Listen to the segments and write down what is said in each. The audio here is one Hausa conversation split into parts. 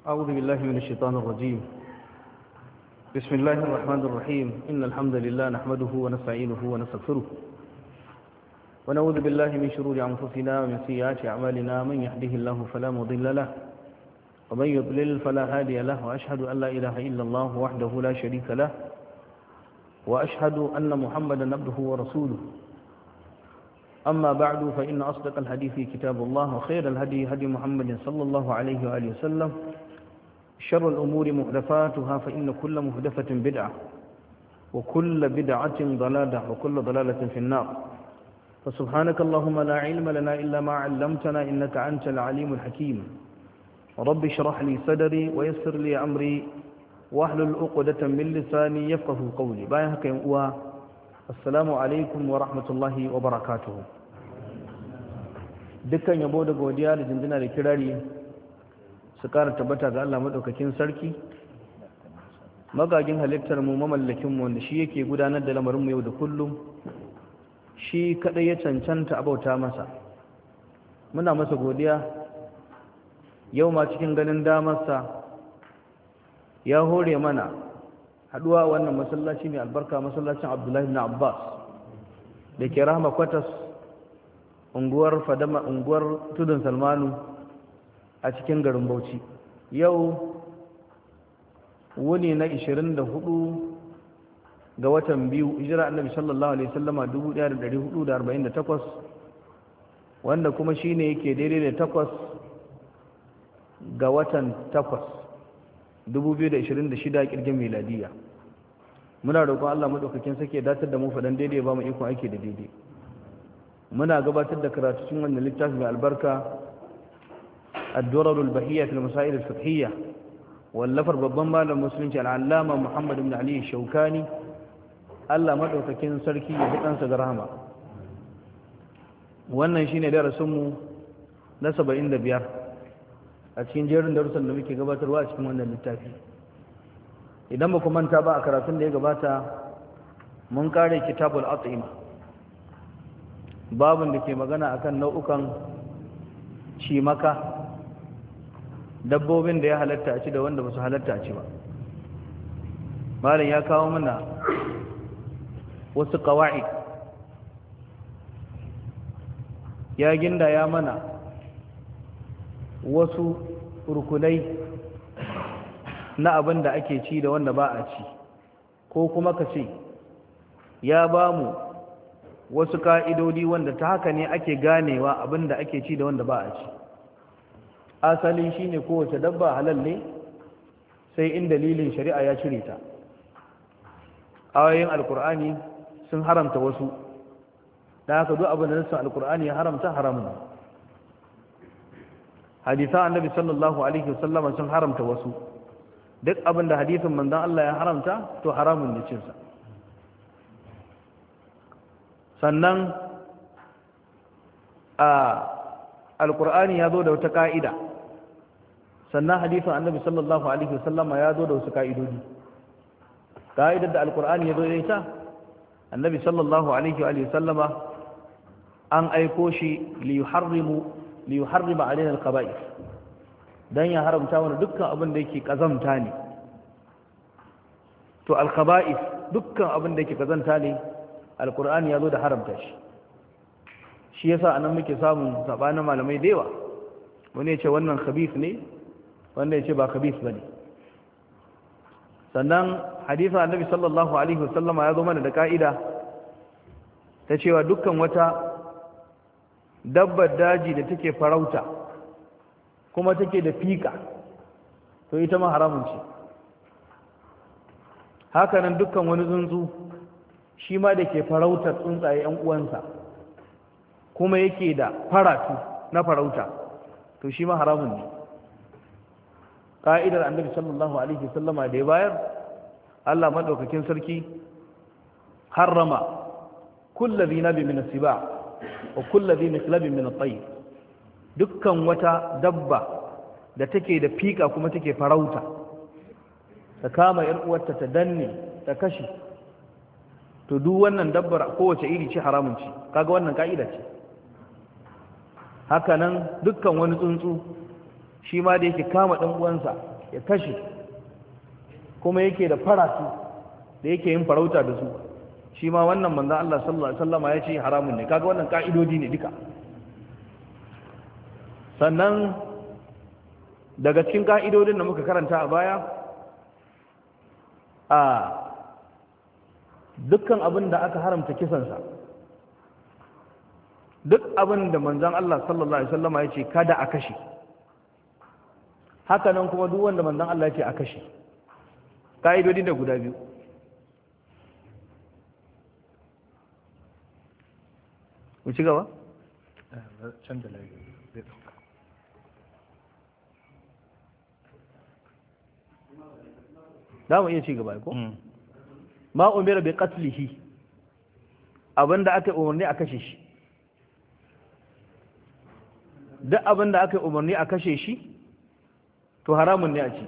أعوذ بالله من الشيطان الرجيم. بسم الله الرحمن الرحيم. إن الحمد لله نحمده ونستعينه ونستغفره ونعوذ بالله من شرور أنفسنا ومن سيئات أعمالنا. من يهده الله فلا مضل له ومن يضلل فلا هادي له، وأشهد أن لا إله إلا الله وحده لا شريك له، وأشهد أن محمدا عبده ورسوله. أما بعد، فإن أصدق الحديث كتاب الله، وخير الهدي هدي محمد صلى الله عليه وآله وسلم. شر الأمور محدثاتها، فإن كل محدثة بدعة وكل بدعة ضلالة وكل ضلالة في النار. فسبحانك اللهم لا علم لنا إلا ما علمتنا، إنك أنت العليم الحكيم. رب اشرح لي صدري ويسر لي أمري واحلل عقدة من لساني يفقه قولي. بايعك يا السلام عليكم ورحمة الله وبركاته. dukkan yabo da godiya da jinjina da kirari su ƙara tabbata ga Allah madaukakin sarki, magagin halittar mu, mamallakin mu, wanda shi yake gudanar da lamarin mu yau da kullum. Shi kadai ya cancanta abauta masa, muna masa godiya. Yau ma cikin ganin damarsa ya hore mana haduwa wannan masallaci mai albarka, masallacin Abdullahi ibn Abbas da ke Rahma Kwatas, unguwar Fadama, unguwar Tudun Salmanu a cikin garin Bauchi. Yau wuni na 24 ga watan biyu, hijira annabi sallallahu alaihi wasallama 1448, wanda kuma shine yake daidai da 8 ga watan 8 2026 kirgin miladiya. Muna roƙon Allah madaukakin sake datar da mu fadan daidai, ba mu iko aiki da daidai. muna gabatar da karatu cikin wannan littafi mai albarka ad-durar al-bahiyya fi al-masail al-fiqhiyya, wallafar babban malamin musulunci al-allama Muhammad ibn Ali Shawkani. Allah madaukakin sarki ya ji kansa da rahama. Wannan shine darasin mu na 75 a cikin jerin darussan da muke gabatarwa a cikin wannan littafi. Idan ba ku manta ba, a karatun da ya gabata mun kare kitabul at'ima, babin da ke magana akan nau'ukan cimaka, dabbobin da ya halatta a ci da wanda ba su halatta a ci ba. Malam ya kawo mana wasu qawaid, ya gindaya mana wasu rukunai na abin da ake ci da wanda ba a ci, ko kuma ka ce ya ba mu wasu ka'idodi wanda ta haka ne ake ganewa abin da ake ci da wanda ba a ci. Asali shi ne kowace dabba halal ne sai in dalilin shari'a ya cire ta. Ayoyin alkur'ani sun haramta wasu, da haka duk abin da nassin alkur'ani ya haramta haramun. Hadisan annabi sallallahu alaihi wasallama sun haramta wasu, duk abin da hadisin manzon Allah ya haramta to haramun ne cinsa. Sannan a alkur'ani ya zo da wata ka'ida, sannan hadisin annabi sallallahu alaihi wasallama ya zo da wasu ka'idodi. Ka'idar da alkur'ani ya zo da ita, annabi sallallahu alaihi wasallama an aiko shi li yuharrima alaina al-qaba'ith, dan ya haramta wani dukkan abin da yake kazamta ne. To al-qaba'ith dukkan abin da yake kazanta ne, alkur'ani ya zo da haramta shi. Shi yasa anan muke samun sabanin malamai da yawa, wani ya ce wannan khabith ne, wanda ya ce ba khabith bane. Sannan hadisin annabi sallallahu alaihi wasallama ya zo mana da ka'ida ta cewa dukkan wata dabbar daji da take farauta kuma take da fika, to ita ma haramun ce. Hakanan dukkan wani tsuntsu shi ma da ke farautar tsuntsaye ‘yan uwansa kuma yake da faratu na farauta, to shi ma haramun ne. ƙa'idar annabi sallallahu alaihi wasallama da ya bayar, Allah maɗaukakin sarki harrama kulla zinabi min as-siba wa kulla zi mislabin min at-tayr. Dukkan wata dabba da take da fika kuma take farauta, ta kama ‘yar uwarta ta danne ta kashe, to duk wannan dabbar kowace iri ce haramun ce. Kaga wannan ka'ida ce. Haka nan dukkan wani tsuntsu shi ma da yake kama ɗan uwansa ya kashe kuma yake da faratu da yake yin farauta da su shi ma wannan manzon Allah sallallahu alaihi wasallama ya ce haramun ne. Kaga wannan ka'idodi ne duka. Sannan daga cikin ka'idodin da muka karanta a baya a dukkan abin da aka haramta kisansa, duk abin da manzon Allah sallallahu alaihi wasallama ya ce kada a kashe, haka nan kuma duk wanda manzon Allah ya ce a kashe. Ka'idodi da guda biyu. Mu ci gaba? Canza layi zai ɗauka. Za mu iya ci gaba ko? Ma umira bi qatlihi, abinda aka umarni a kashe shi. Duk abinda aka umarni a kashe shi to haramun ne a ci.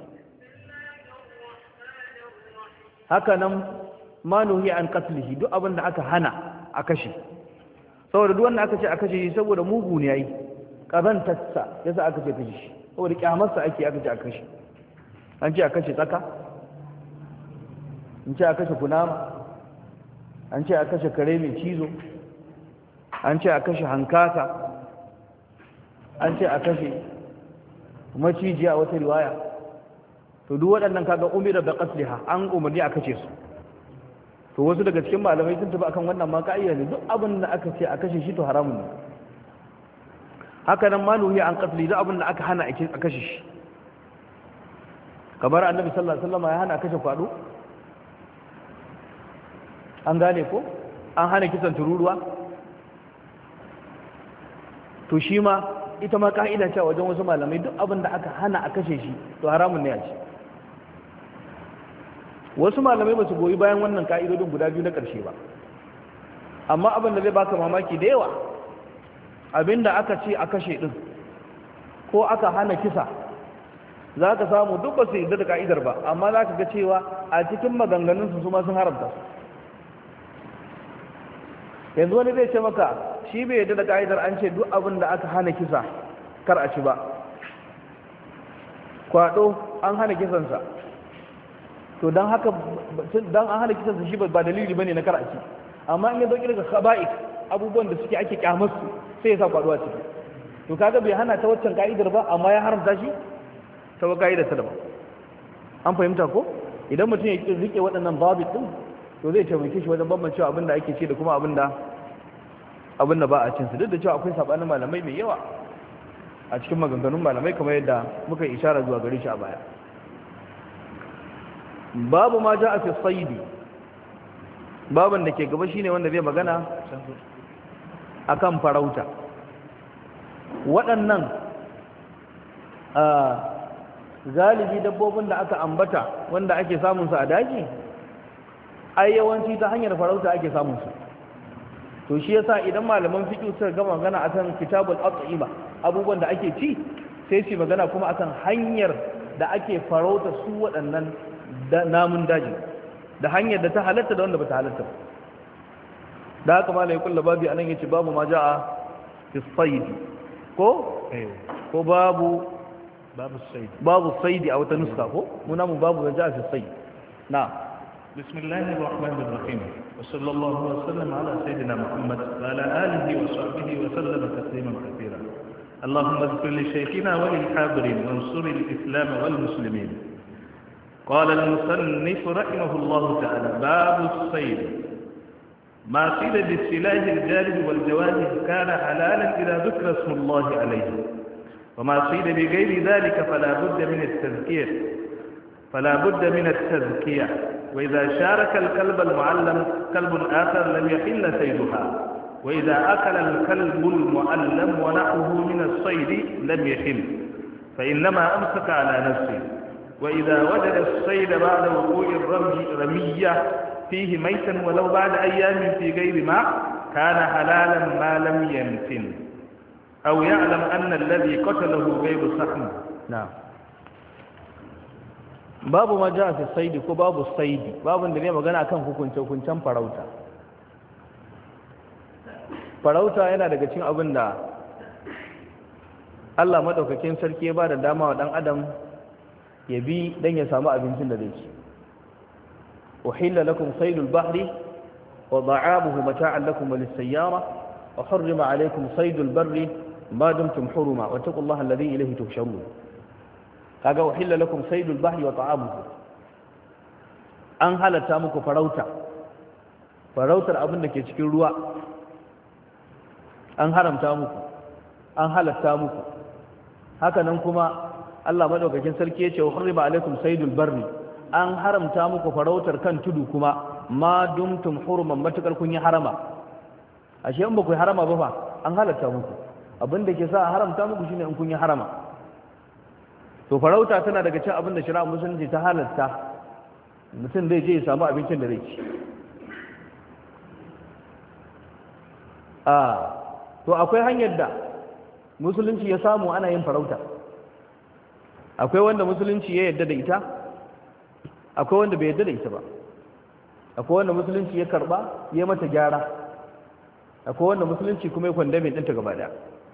Haka nan ma nuhi an qatlihi, duk abinda aka hana a kashe. Saboda duk wanda aka ce a kashe shi saboda mugu ne yayi, kazantarsa yasa aka ce kashe shi, saboda kyamarsa ake aka ce a kashe. An ce a kashe tsaka, an ce a kashe kunama, an ce a kashe kare mai cizo, an ce a kashe hankaka, an ce a kashe macijiya a wata riwaya. To duk waɗannan kaga umira da qatliha, an umarni a kashe su. To wasu daga cikin malamai sun tafi akan wannan ma ka'ida ne, duk abin da aka ce a kashe shi to haramun ne. Haka nan maluhi an qatli, duk abin da aka hana a kashe shi. Kamar Annabi sallallahu alaihi wasallam ya hana a kashe kwado. An gane ko? An hana kisan tururuwa. To shi ma ita ma ka'ida ce wajen wasu malamai, duk abin da aka hana a kashe shi to haramun ne a ci. Wasu malamai ba su goyi bayan wannan ka'idodin guda biyu na ƙarshe ba, amma abin da zai baka mamaki da yawa, abin da aka ce a kashe ɗin ko aka hana kisa, za ka samu duk ba su yi da ka'idar ba, amma za ka ga cewa a cikin maganganunsu su ma sun haramta su. Yanzu wani zai ce maka shi bai yadda da ka'idar an ce duk abin da aka hana kisa kar a ci ba. Kwaɗo an hana kisansa, to don haka don an hana kisansa shi ba dalili bane na kar a ci, amma in ya zo daga khaba'ik, abubuwan da suke ake kyamarsu sai ya sa kwaɗo a ciki. To kaga bai hana ta waccan ka'idar ba, amma ya haramta shi ta wa ka'idar ta daban. An fahimta ko? Idan mutum ya rike waɗannan babit din, to zai taimake shi wajen bambancewa abin da ake ce da kuma abin da ba a cin su, duk da cewa akwai sabanin malamai mai yawa a cikin maganganun malamai kamar yadda muka yi ishara zuwa gare shi a baya. Babu ma ja'a fi saidi, baban da ke gaba shine wanda zai magana akan farauta. Waɗannan galibi dabbobin da aka ambata wanda ake samun su a daji, ai yawanci ta hanyar farauta ake samun su. To shi yasa idan malaman fiqh suka ga magana akan kitabul at'ima, abubuwan da ake ci, sai su magana kuma akan hanyar da ake farauta su waɗannan namun daji, da hanyar da ta halatta da wanda ba ta halatta. Da haka malai kullu babu anan yace babu ma ja'a fi sayd, ko babu sayd a wata nuska, ko muna mu babu ma ja'a fi sayd. Na بسم الله الرحمن الرحيم، وصلى الله وسلم على سيدنا محمد وعلى آله وصحبه وسلم تسليما كثيرا. اللهم اغفر لشيخنا وللحاضرين وانصر الإسلام والمسلمين. قال المصنف رحمه الله تعالى: باب الصيد. ما صيد بالسلاح الجالب والجواهر كان حلالا إذا ذكر اسم الله عليه، وما صيد بغير ذلك فلا بد من التذكية. وإذا شارك الكلب المعلم كلب آخر لم يحل صيدها، وإذا أكل الكلب المعلم ونحوه من الصيد لم يحل، فإنما أمسك على نفسه. وإذا وجد الصيد بعد وقوع الرمية فيه ميتا ولو بعد أيام في غير ماء كان حلالا ما لم ينتن، أو يعلم أن الذي قتله غير سحم. نعم. babu ma ja fi saidi, ko babu saidi, babun da ne magana akan hukuncen farauta. Farauta yana daga cikin abin da Allah madaukakin sarki ya ba da dama wa dan adam ya bi dan ya samu abincin da zai ci uhilla lakum saydul bahri wa da'amuhu mata'an lakum wa lis-sayyara wa harrama alaykum saydul barri ma dumtum huruma wa taqullaha alladhi ilayhi tuhsharun kaga uhilla lakum saydul bahri wa ta'amuhu an halatta muku farautar abin da ke cikin ruwa an haramta muku an halatta muku haka nan kuma Allah madaukakin sarki ya ce wa harrama alaikum saydul barri an haramta muku farautar kan tudu kuma ma dumtum huruman matakar kun yi harama ashe in ba ku yi harama ba fa an halatta muku abin da ke sa a haramta muku shine in kun yi harama to farauta tana daga cikin abin da shari'a musulunci ta halatta mutum zai je ya samu abincin da zai ci to akwai hanyar da musulunci ya samu ana yin farauta akwai wanda musulunci ya yadda da ita akwai wanda bai yadda da ita ba akwai wanda musulunci ya karba ya mata gyara akwai wanda musulunci kuma ya kwandamin ɗinta gaba ɗaya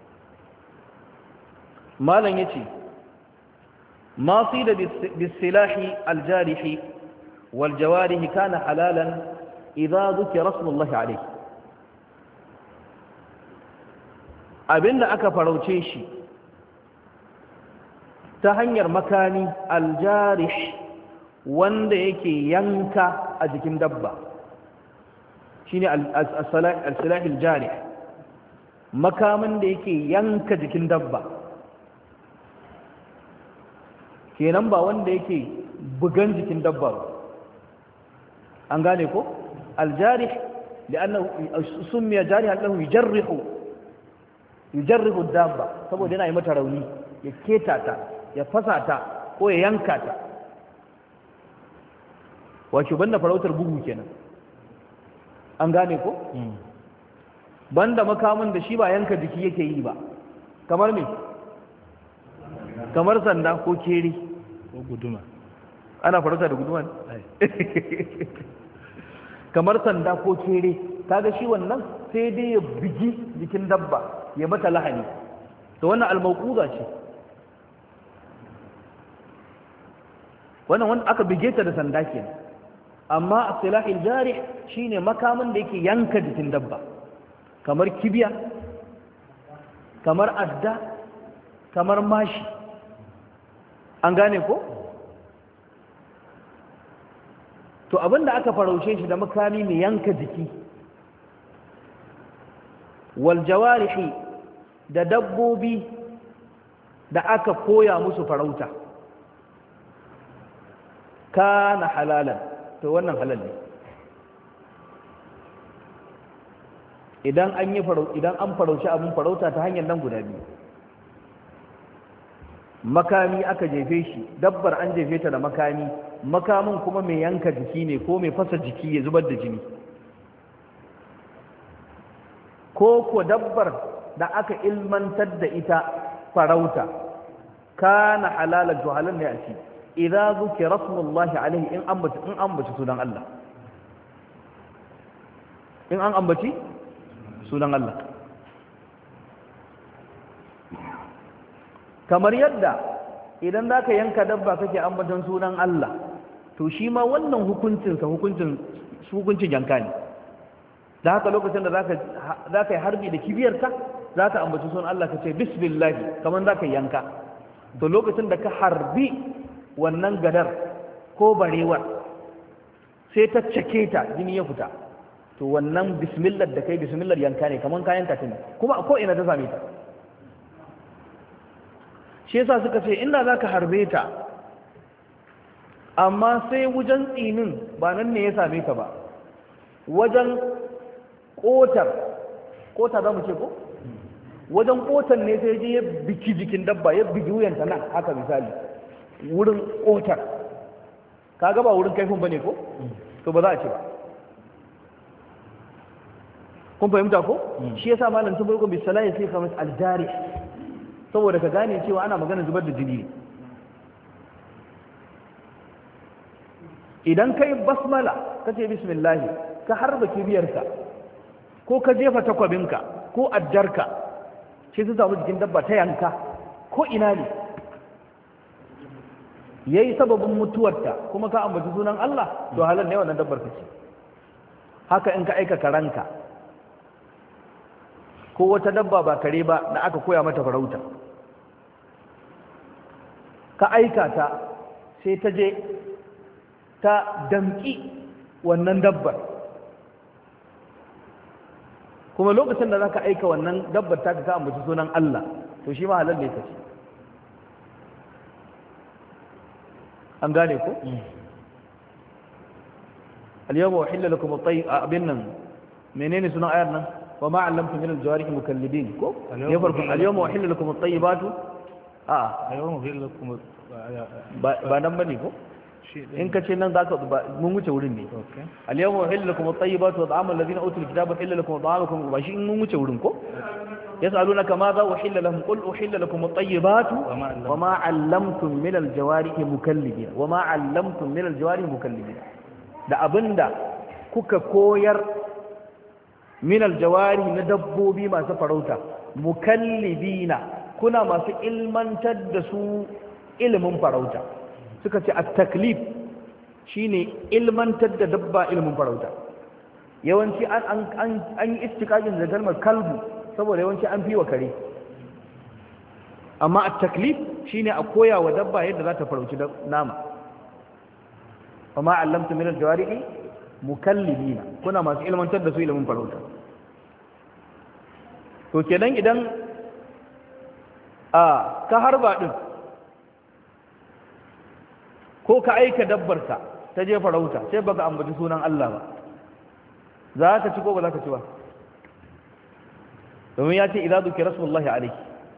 malam ya ce ma fi da bisilahi aljarihi waljawarihi kana halalan idza dhukira rasulullahi alaihi abinda aka farauce shi ta hanyar makani aljarih wanda yake yanka a jikin dabba shine al-silah al-jarih makamin da yake yanka jikin dabba kenan ba wanda yake bugan jikin dabba ba an gane ko al-jarih li'annahu summiya jarihan lahu yujarrihu dabba saboda yana yi mata rauni ya keta ta ya fasa ta ko ya yanka ta wato banda farautar bugu kenan an gane ko banda makamin da shi ba yanka jiki yake yi ba kamar me kamar sanda ko kere ko guduma ana farauta da guduma kamar sanda ko kere kaga shi wannan sai dai ya bigi jikin dabba ya mata lahani to wannan almauquza ce wannan wanda aka bige ta da sanda kenan amma as-silahil jarih shine makamin da yake yanka jikin dabba kamar kibiya kamar adda kamar mashi an gane ko to abinda aka farauce shi da makami mai yanka jiki wal jawarihi da dabbobi da aka koya musu farauta kana halalan to wannan halal ne idan an farauci abin farauta ta hanyar nan guda biyu makami aka jefe shi dabbar an jefe ta da makami makamin kuma mai yanka jiki ne ko mai fasa jiki ya zubar da jini ko dabbar da aka ilmantar da ita farauta kana halalan to halal ne a ci idza zukira rasulullahi alaihi in ambaci sunan Allah in an ambaci sunan Allah kamar yadda idan zaka yanka dabba kake ambatan sunan Allah to shi ma wannan hukuncin yanka ne da haka lokacin da zaka yi harbi da kibiyarka zaka ambaci sunan Allah kace bismillah kamar zaka yanka to lokacin da ka harbi wannan gadar ko barewar sai ta cake ta jini ya fita to wannan bismillah da kai bismillah yanka ne kaman kayan ta ne kuma a ko ina ta same ta shi yasa suka ce inda zaka harbe ta amma sai wajen tsinin ba nan ne ya same ta ba wajen kota za mu ce ko wajen kotan ne sai je ya biki jikin dabba ya bigi wuyanta nan haka misali wurin kotar kaga ba wurin kaifin bane ko to ba za a ce ba kun fahimta ko shi yasa malam sun barko bisalai sai kamar aljari saboda ka gane cewa ana magana zubar da jini idan kai basmala kace bismillah ka harba kibiyarka ko ka jefa takwabinka ko addarka sai su samu jikin dabba ta yanka ko ina ne yayi sababin mutuwarta kuma ka ambaci sunan Allah to halal ne wannan dabbar kace haka in ka aika karanka ko wata dabba ba kare ba da aka koya mata farauta ka aika ta sai ta je ta damki wannan dabbar kuma lokacin da zaka aika wannan dabbar ta ka ambaci sunan Allah to shi ma halal ne kace an gane ko al-yawma uhilla lakum at-tayyib abin nan menene sunan ayar nan wa ma 'allamtum min al-jawarih mukallibin ko ya farko al-yawma uhilla lakum at-tayyibatu al-yawma uhilla lakum ba nan bane ko in ka ce nan zaka mun wuce wurin ne al-yawma uhilla lakum at-tayyibatu wa ta'amul ladina utul kitaba illa lakum wa ta'amukum ba shi mun wuce wurin ko يسألونك ماذا أحل لهم قل أحل لكم الطيبات وما علمتم من الجوارح مكلبين وما علمتم من الجوارح مكلبين da abinda kuka koyar min aljawari na dabbobi masu farauta mukallibina kuna masu ilmantar da su ilimin farauta suka ce at-taklif shine ilmantar da dabba ilimin farauta yawanci an yi istiqaqin da kalmar kalbu saboda yawanci an fi wa kare amma at-taklif shine a koya wa dabba yadda za ta farauci nama amma allamtu min al-jawarihi mukallibina kuna masu ilmantar da su ilimin farauta to kenan idan ka harba din ko ka aika dabbarka ta je farauta sai baka ambaci sunan Allah ba za ka ci ko ba za ka ci ba domin ya ce idza dhukira rasulullahi alayhi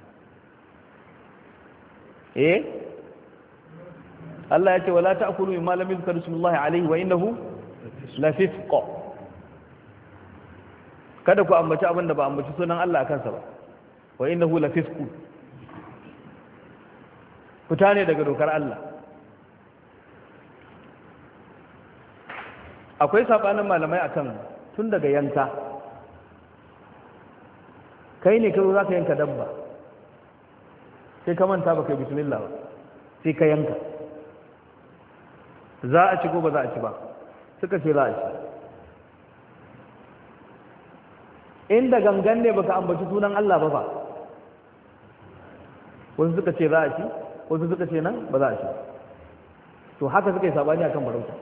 Allah ya ce wala ta'kulu mimma lam yuzkar rasulullahi alayhi wa innahu lafisq kada ku ambaci abin da ba ambaci sunan Allah akan sa ba wa innahu lafisq fita ne daga dokar Allah akwai sabanin malamai akan tun daga yanka kai ne kai za ka yanka dabba sai ka manta ba kai bismillah ba sai ka yanka za a ci ko ba za a ci ba suka ce za a ci inda gangan ne baka ambaci sunan Allah ba ba wasu suka ce za a ci wasu suka ce nan ba za a ci to haka suka yi sabani akan farauta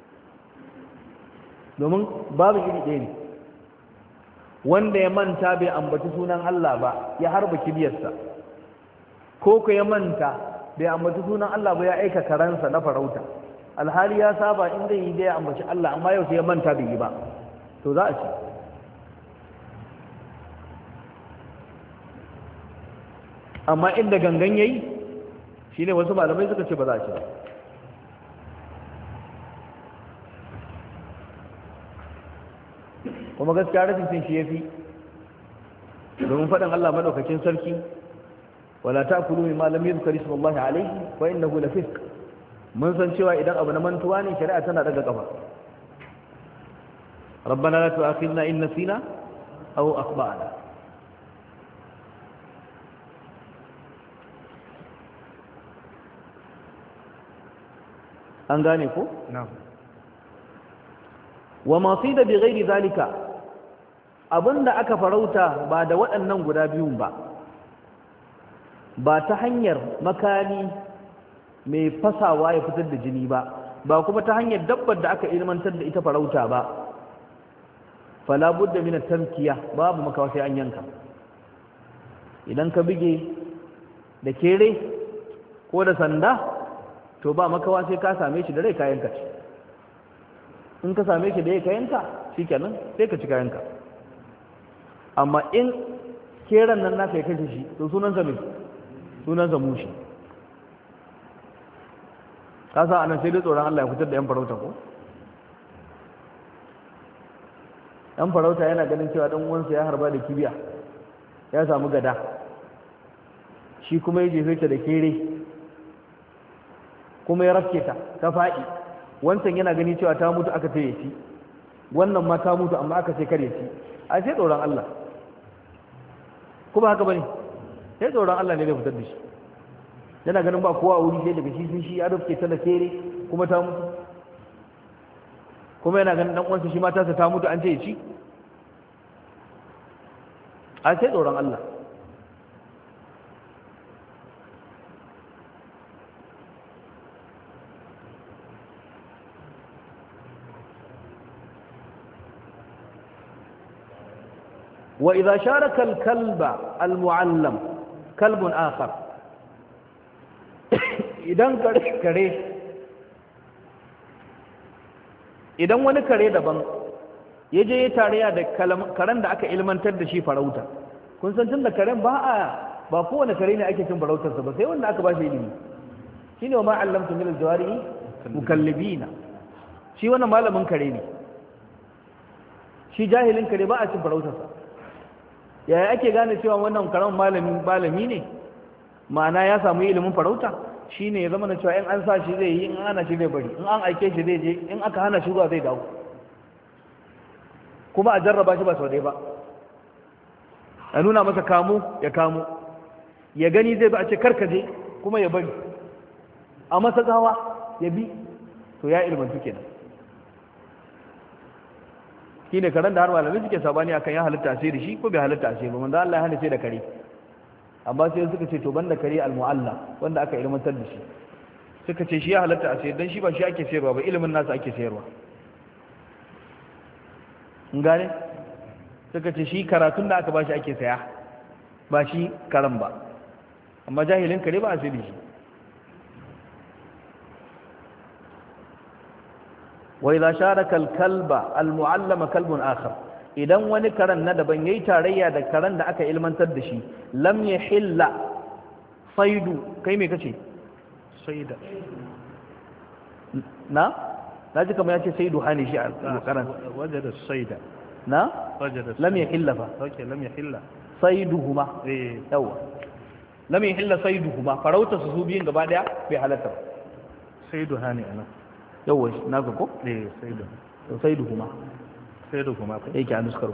domin babu iri ɗaya ne wanda ya manta bai ambaci sunan Allah ba ya harba kibiyarsa ko ku ya manta bai ambaci sunan Allah ba ya aika karansa na farauta alhali ya saba in zai yi da ya ambaci Allah amma yau sai ya manta bai yi ba to za a ci amma inda gangan yayi shine wasu malamai suka ce ba za a ci ba kuma gaskiya rashin cin shi ya fi domin faɗin Allah maɗaukakin sarki wala ta kulu mai malami yuzkar ismullahi alaihi wa innahu lafisq mun san cewa idan abu na mantuwa ne shari'a tana daga kafa rabbana la tu'akhidna in nasina aw akhtana an gane ko na'am wa masida bi ghairi zalika abinda aka farauta ba da waɗannan guda biyun ba ta hanyar makani mai fasawa ya fitar da jini ba kuma ta hanyar dabbar da aka ilmantar da ita farauta ba fala budda min at-tamkiya babu makawa sai an yanka idan ka bige da kere ko da sanda to ba makawa sai ka same shi da rai ka yanka shi in ka same shi da ya kayanka shikenan sai ka ci kayanka amma in keran nan naka ya kashe shi to sunansa mai sunansa mushi ka sa anan sai dai tsoron Allah ya fitar da yan farauta ko yan farauta yana ganin cewa dan uwansa ya harba da kibiya ya samu gada shi kuma ya jefe ta da kere kuma ya rafke ta ta faɗi wancan yana gani cewa ta mutu aka ce ci wannan ma ta mutu amma aka ce kare ci a sai tsoron Allah kuma haka bane sai tsoron Allah ne zai fitar da shi yana ganin ba kowa a wuri sai daga shi sun shi ya rufke ta da kere kuma ta mutu, kuma yana ganin dan uwansa shi matarsa ta mutu an ce ya ci. a sai tsoron Allah. وإذا شارك الكلب المعلم كلب آخر idan wani kare daban ya je ya tarayya da karen da aka ilmantar da shi farauta, kun san tun da karen ba kowane kare ne ake cin farautarsa ba sai wanda aka ba shi ilimi, shine wa ma allamtu min aljawari mukallibina, shi wannan malamin kare ne, shi jahilin kare ba a cin farautarsa. yaya ake gane cewa wannan karen malami ne, ma'ana ya samu ilimin farauta? shine ya zama na cewa in an sa shi zai yi, in ana shi zai bari, in an aike shi zai je, in aka hana shi zuwa zai dawo, kuma a jarraba shi ba sau ɗaya ba, a nuna masa kamo ya kamo, ya gani zai ba a ce karkaje kuma ya bari, a masa gawa ya bi, to ya ilmantu kenan. shi ne karen da har malamai suke sabani akan ya halitta sai da shi ko bai halitta sai ba, manzo Allah ya hana sai da kare, amma sai suka ce to banda kare al-mu'alla wanda aka ilmantar da shi, suka ce shi ya halitta a sayar dan shi ba shi ake sayarwa ba, ilimin nasa ake sayarwa. in gane, suka ce shi karatun da aka bashi ake saya ba shi karen ba, amma jahilin kare ba a sayar da shi. وإذا شارك الكلب المعلم كلب آخر idan wani karen na daban yayi tarayya da karen da aka ilmantar da shi lam yahilla saidu, kai me kace saida na ji kamar yace saidu hani shi a karen wajada saida na wajada lam yahilla fa okay lam yahilla saiduhuma yawa lam yahilla saiduhuma, farauta su biyin gaba daya bai halatta saidu hani ana yawa na ga ko saiduhuma yake a nuskar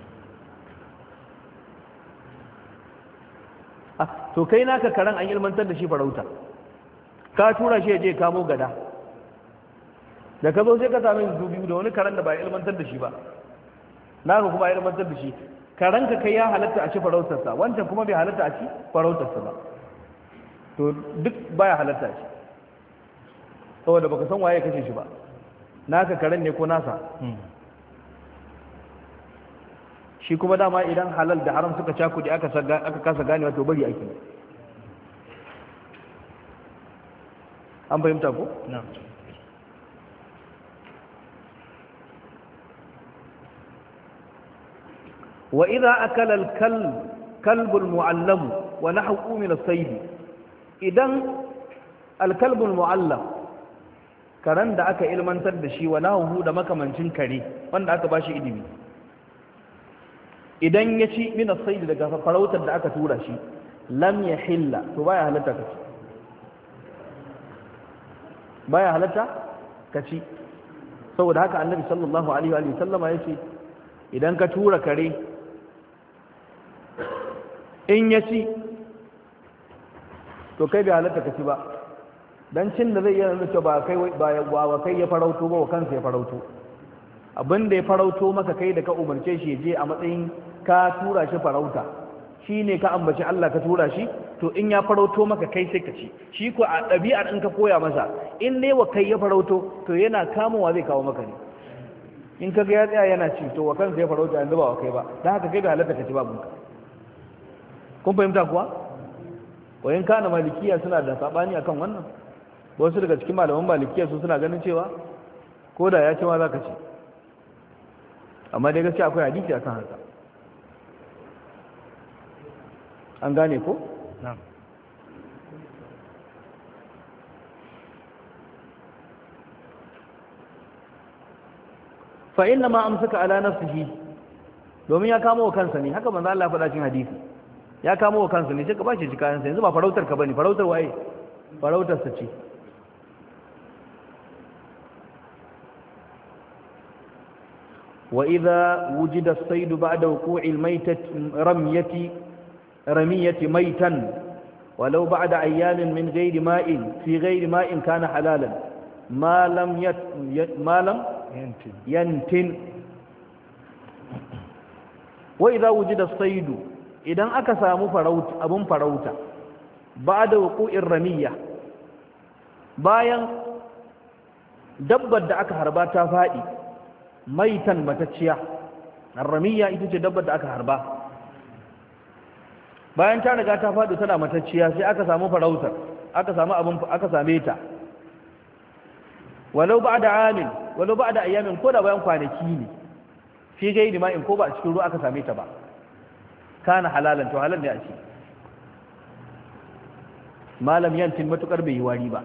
to kai naka karen an ilmantar da shi farauta, ka tura shi ya je kamo gada, da ka zo sai ka sami su biyu da wani karen da ba ilmantar da shi ba, naka kuma ilmantar da shi, karen ka kai ya halatta a ci farautarsa, wancan kuma bai halatta a ci farautarsa ba, to duk baya halatta a ci, saboda baka san waye kashe shi ba, naka karen ne ko nasa. shi kuma dama idan halal da haram suka cakudi aka kasa ganewa to bari ake. an fahimta ko? na wa idza akala al-kalb al-mu'allam wa nahwu min as-sayd, idan al-kalb al-mu'allam karen da aka ilmantar da shi wa nahwu da makamancin kare wanda aka bashi ilimi, idan ya ci min as-sayd daga farautar da aka tura shi lam yahilla, to baya halatta kaci, baya halatta kaci. saboda haka annabi sallallahu alaihi wa sallama yace idan ka tura kare in ya ci to kai bai halatta kaci ba, dan cin da zai yi nuna cewa ba kai ya farauto ba, wa kansa ya farauto, abin da ya farauto maka kai da ka umarce shi je a matsayin ka tura shi farauta, shi ne ka ambaci Allah ka tura shi, to in ya farauto maka kai sai ka ci, shi ko a ɗabi'ar in ka koya masa in ne wa kai ya farauto to yana kamowa zai kawo maka ne, in ka ga ya tsaya yana ci to wa kansa ya farauta yanzu ba wa kai ba, don haka kai bai halatta ka ci ba bunka. kun fahimta kuwa? wayan kana malikiya suna da sabani akan wannan, wasu daga cikin malaman malikiya su suna ganin cewa ko da ya ce ma za ka ci, amma dai gaskiya akwai hadisi akan haka. an gane ko? na fa inna ma amsaka ala nafsihi, domin ya kamo wa kansa ne, haka manzo Allah ya faɗa cikin hadisi, ya kamo wa kansa ne sai ka bashi shi kayan sa, yanzu ba farautar ka bane, farautar waye? farautar sa ce. wa idza wujida as-sayd ba'da wuqu'i al-maytati ramiyati maitan walau ba'da ayyamin min ghairi ma'in fi ghairi ma'in kana halalan ma lam yantin wa idza wujida as-sayd idan aka samu abun farauta ba'da wuqu'ir ramiyya bayan dabbar da aka harba ta fadi maitan matacciya ar-ramiyya ita ce dabbar da aka harba bayan ta riga ta fadi tana matacciya sai aka samu farautar aka same ta walau ba'da ayyamin ko da bayan kwanaki ne fi gairi ma'in ko ba a cikin ruwa aka same ta ba kana halalan to halal ne a ce malam yantin matukar bai yi wari ba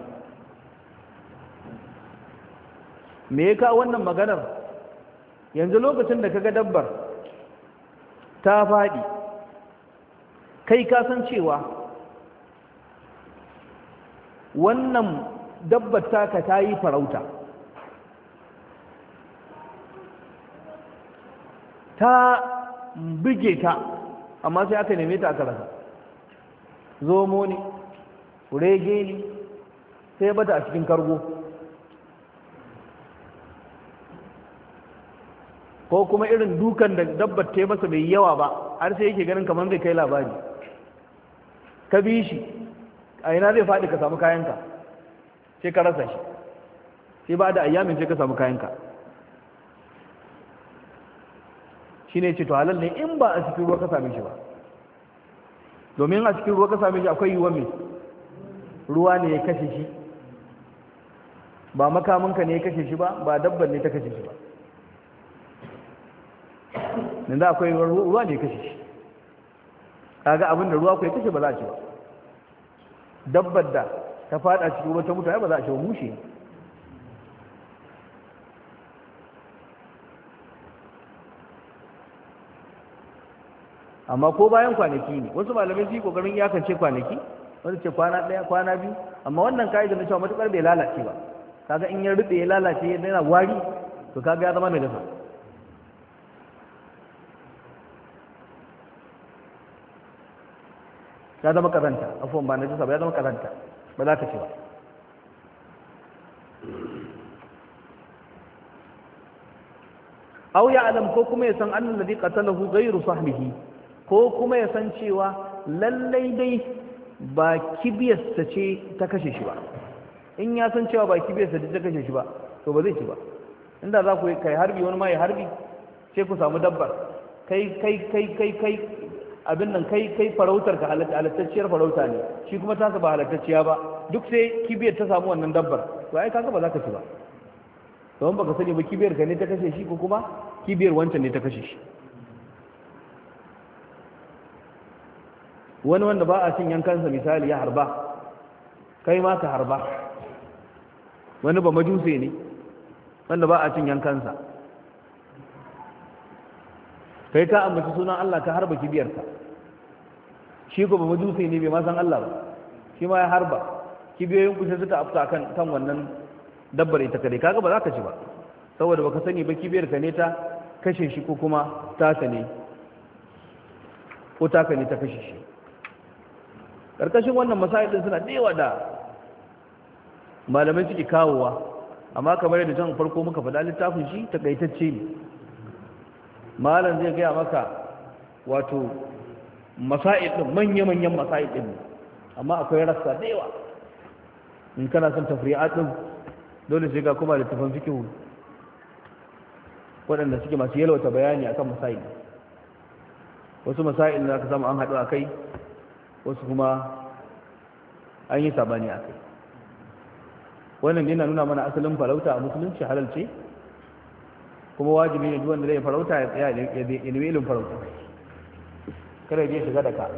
me ya kawo wannan maganar yanzu lokacin da kaga dabbar ta faɗi kai ka san cewa wannan dabbar taka ta yi farauta ta bige ta amma sai aka neme ta aka rasa zomo ne rege ne sai bata a cikin kargo ko kuma irin dukan da dabbar ta yi masa bai yawa ba har sai yake ganin kamar zai kai labari ka bi shi a ina zai faɗi ka samu kayanka sai ka rasa shi sai ba da ayyamin sai ka samu kayanka shi ne ce to halal ne in ba a cikin ruwa ka same shi ba domin a cikin ruwa ka same shi akwai yiwuwa mai ruwa ne ya kashe shi ba makaminka ne ya kashe shi ba ba dabban ne ta kashe shi ba nan da akwai ruwa ne ya kashe shi kaga abin da ruwa ku ya kashe ba za a ci ba dabbar da ta fada cikin ruwa ta mutu ba za a ci ba mushe amma ko bayan kwanaki ne wasu malamai su yi kokarin iyakance kwanaki wanda ce kwana ɗaya kwana biyu amma wannan ka'idar na cewa matukar bai lalace ba kaga in ya rube ya lalace ya daina wari to kaga ya zama mai gasa ya zama kazanta afuwan ba na jisa ba ya zama kazanta ba za ka ce ba au ya alam ko kuma ya san annan ladhi qatalahu ghayru sahbihi ko kuma ya san cewa lallai dai ba kibiyarsa ce ta kashe shi ba in ya san cewa ba kibiyarsa ce ta kashe shi ba to ba zai ci ba inda za ku kai harbi wani ma ya harbi sai ku samu dabbar kai abin nan kai farautar ka halattacciyar farauta ne shi kuma ta ba halattacciya ba duk sai kibiyar ta samu wannan dabbar to ai kaga ba za ka ci ba don baka sani ba kibiyar ka ne ta kashe shi ko kuma kibiyar wancan ne ta kashe shi wani wanda ba a cin yankansa misali ya harba kai ma ka harba wani ba majuse ne wanda ba a cin yankansa kai ka ambaci sunan Allah ka harba kibiyarka shi ko ba majuse ne bai ma san Allah ba shi ma ya harba kibiyoyin kusa suka afta kan wannan dabbar ita kadai kaga ba za ka ci ba saboda baka sani ba kibiyarka ne ta kashe shi ko kuma taka ne ko taka ne ta kashe shi karkashin wannan masail din suna da da malamai suke kawowa amma kamar yadda jan farko muka faɗa littafin shi takaitacce ne malam zai gaya maka wato masail din manya-manyan masail din amma akwai rassa da yawa in kana son tafri'at din dole sai ga kuma littafin fiqh waɗanda suke masu yalwata bayani akan masail wasu masail da aka samu an haɗu akai wasu kuma an yi sabani a kai wannan yana nuna mana asalin farauta a musulunci halal ce kuma wajibi ne duwanda zai farauta ya tsaya ya nemi ilin farauta kada ya shiga da ka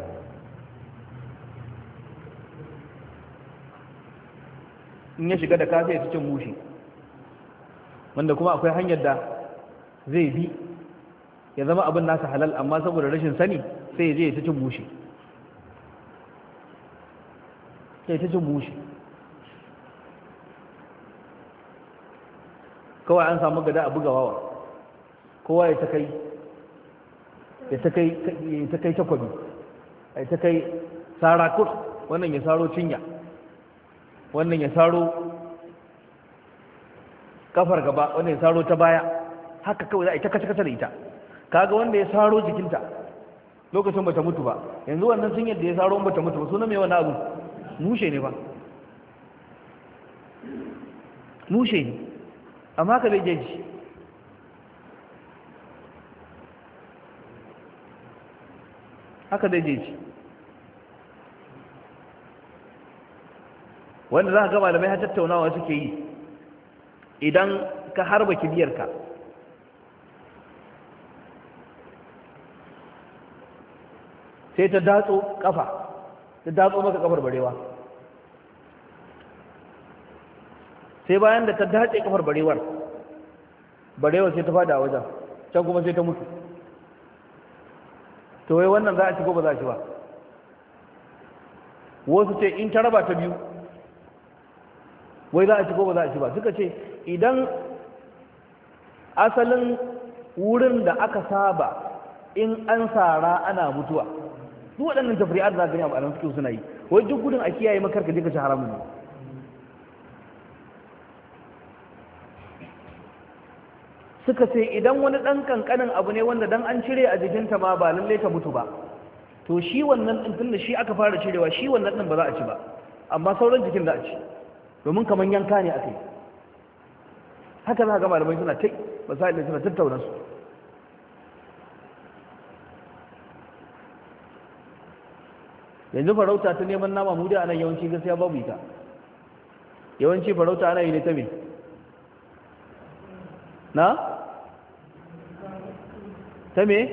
in ya shiga da ka sai ya cin mushi wanda kuma akwai hanyar da zai bi ya zama abin nasa halal amma saboda rashin sani sai ya je ya cin mushi sai ta cin mushi kawai an samu gada a buga wawa kowa ya ta kai takwabi ya ta kai tsara kur wannan ya saro cinya, wannan ya saro kafar gaba, wannan ya saro ta baya, haka kawai za a yi ta kace-kace da ita. Kaga wanda ya saro jikinta lokacin bata mutu ba, yanzu wannan sun yadda ya saro bata mutu ba, sunan mai wani abu mushe ne ba, mushe ne, amma haka zai jeji. Haka zai jeji. wanda za ka ga malamai har tattaunawa suke yi, idan ka harba kibiyarka sai ta datso kafa, ta datso maka kafar barewa, sai bayan da ta datse kafar barewar sai ta fada a wajen, can kuma sai ta mutu. To wai wannan za a ci ko ba za a ci ba? Wasu ce in ta raba ta biyu wai za a ci ko ba za a ci ba. Suka ce idan asalin wurin da aka saba in an sara ana mutuwa, duk waɗannan tafriyar da za gani a ɓaran suke suna yi, wai duk gudun a kiyaye makarka je ka ci haramun ne. Suka ce idan wani ɗan ƙanƙanin abu ne wanda dan an cire a jikinta ma ba lallai ta mutu ba, to shi wannan ɗin tun da shi aka fara cirewa, shi wannan ɗin ba za a ci ba, amma sauran jikin za a ci, domin kamar yanka ne aka yi. Haka za ga malamai suna ta misali suna tattauna su. Yanzu farauta ta neman nama mu da anan yawanci gaskiya babu ita. Yawanci farauta ana yi ne ta me? Na? Ta me?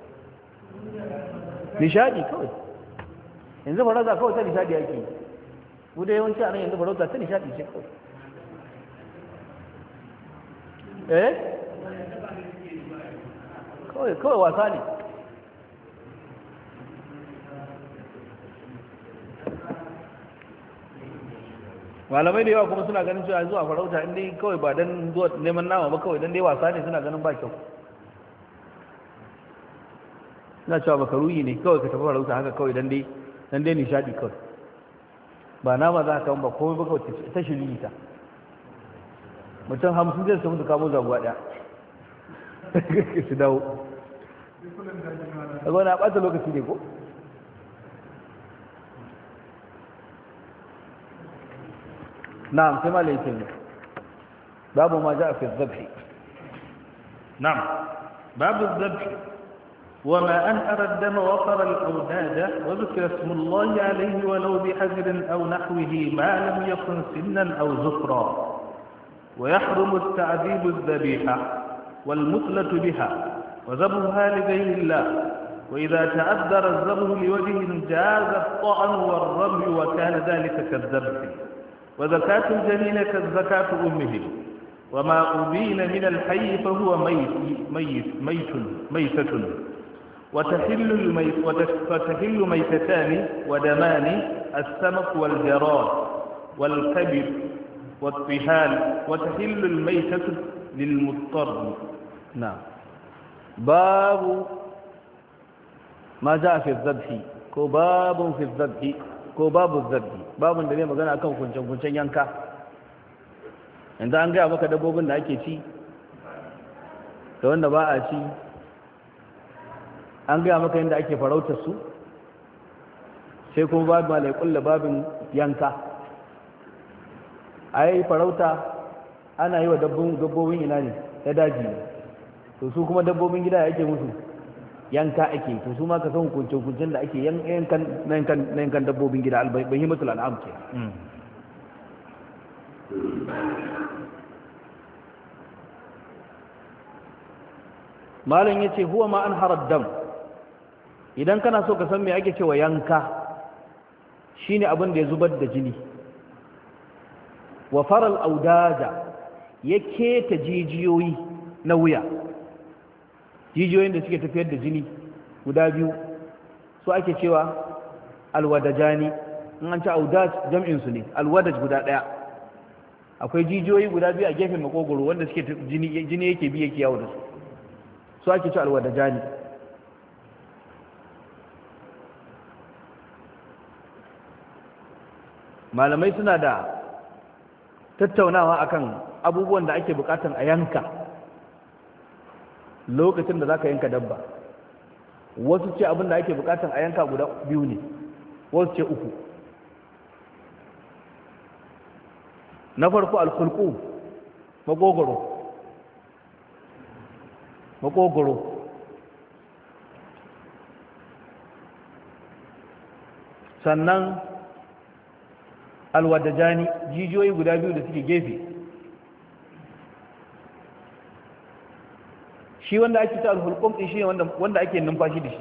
Nishadi kawai. Yanzu farauta kawai ta nishadi ake yi. Mu da yawanci anan yanzu farauta ta nishadi ce kawai. Kawai wasa ne. Malamai da yawa kuma suna ganin cewa zuwa farauta inda kawai ba don zuwa neman nama ba, kawai don dai wasa ne, suna ganin ba kyau. Suna cewa makaruhi ne kawai ka tafi farauta haka kawai don dai nishadi kawai, ba nama za ka ba komai ba kawai ta shiri ta. Mutum 50 zai samu su kamo zaguwa ɗaya su dawo. a na ɓata lokaci ne ko? نعم كما ليتم باب ما جاء في الذبح. نعم باب الذبح وما أنهر الدم وفر الأوداد وذكر اسم الله عليه ولو بحجر أو نحوه ما لم يكن سنا أو زفرا. ويحرم التعذيب الذبيحة والمثلة بها وذبحها لغير الله. وإذا تعذر الذبح لوجه جاز الطعن والرمي وكان ذلك كالذبح. وزكاة الجنين كالزكاة أمه. وما أبين من الحي فهو ميتة. وتحل ميتتان ودمان السمك والجراد والكبد والطحال. وتحل الميتة للمضطر. نعم باب ما جاء في الذبح باب في الذبح ko babu zabbi, babun da zai magana akan kuncen yanka. Yanzu an gaya maka dabbobin da ake ci da wanda ba a ci, an gaya maka yadda ake farautar su, sai kuma babu malai kulla babin yanka. Ai farauta ana yi wa dabbobin ina ne ta daji ne, to su kuma dabbobin gida ake musu yanka ake, to su ma ka san hukuncin da ake yankan dabbobin gida albahimatul al'am ke. Malam yace huwa ma an harad dam. Idan kana so ka san me ake cewa yanka, shine abin da ya zubar da jini. Wa faral audaja, ya keta jijiyoyi na wuya, jijiyoyin da suke tafiyar da jini guda biyu su ake cewa alwadajani. in an ci audaj jam'in su ne, alwadaj guda daya. Akwai jijiyoyi guda biyu a gefen makogoro wanda suke jini yake bi yake yawo da su ake cewa alwadajani. malamai suna da tattaunawa akan abubuwan da ake bukatan a yanka lokacin da zaka yanka dabba. Wasu ce abin da ake bukatan a yanka guda 2 ne, wasu ce 3. na farko alkhulqu makogoro sannan alwadajani, jijiyoyi guda 2 da suke gefe. shi wanda ake ta alhulqum din shi ne wanda ake numfashi da shi.